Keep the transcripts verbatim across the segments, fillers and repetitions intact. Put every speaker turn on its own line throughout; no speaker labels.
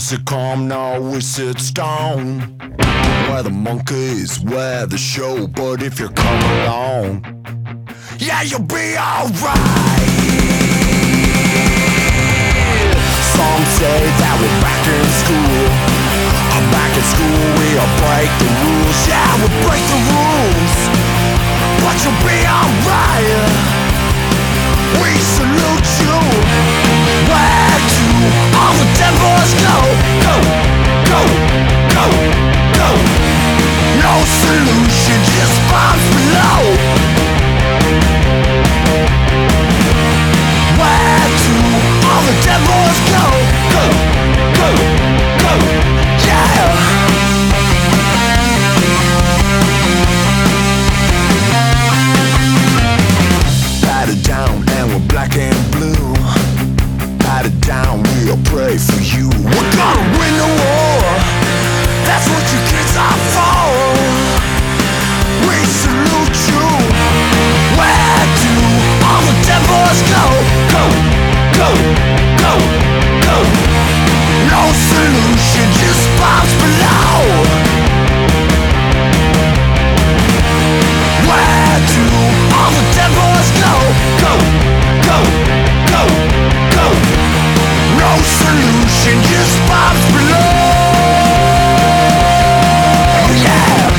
sit calm, now we sit stone. Where the monkeys wear the show, but if you're coming along, yeah, you'll be alright. Some say that we're back in school. I'm back in school, we'll break the rules. Yeah, we'll break the rules, but you'll be alright. We salute you. Where do all the devils go? Go, go, go, go. No solution, just bombs below. Where do all the devils go? Go, go, go, yeah. Pat it down and we're black and blue. Pat it down, we'll pray for you. We're gonna win the war. That's what you kids are for. We salute you. Where do all the devils go? Go, go, go, go. No solution, just bombs below. Where do all the devils go? Go, go, go, go. No solution, just bombs below. Yeah.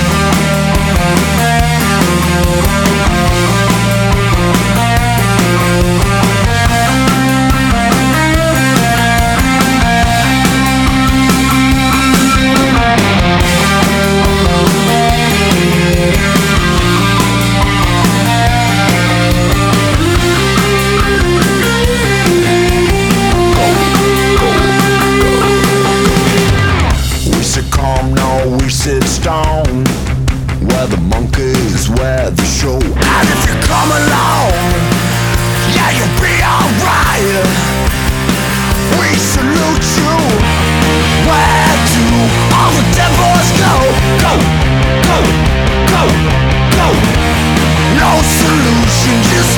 Sit stone, where the monkeys wear the show. And if you come along, yeah, you'll be alright. We salute you. Where do all the devils go? Go, go, go, go. No solution, just